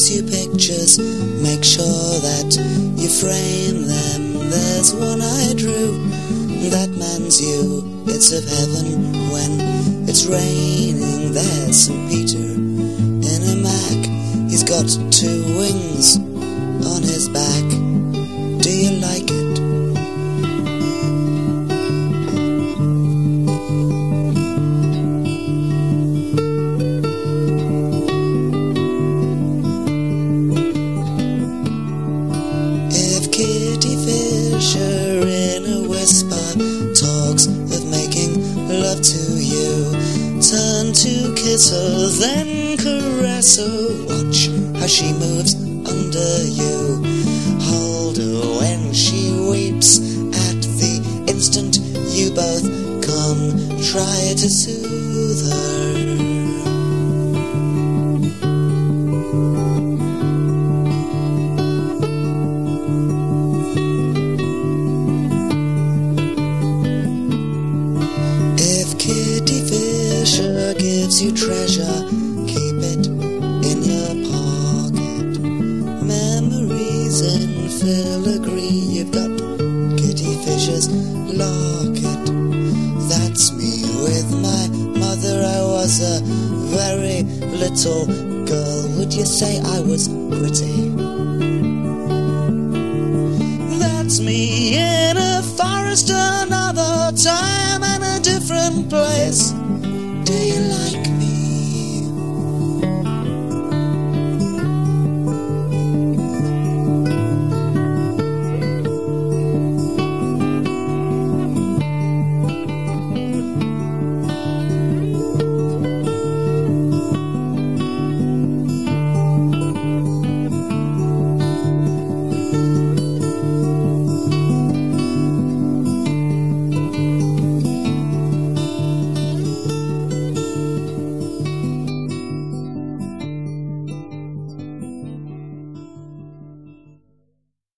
gives you pictures, make sure that you frame them. There's one I drew, that man's you. It's of heaven when it's raining. There's St. Peter in a Mac. He's got 2 wings on his back. Do you like it? If Kitty Fisher in a whisper talks of making love to you, turn to kiss her, then caress her. Watch how she moves under you. Hold her when she weeps. At the instant you both come, try to soothe her. If Kitty Fisher gives you treasure, keep it in your pocket. Memories in filigree, you've got Kitty Fisher's locket. That's me with my mother. I was a very little girl. Would you say I was pretty? That's me in a forest another time and a different place. Do you like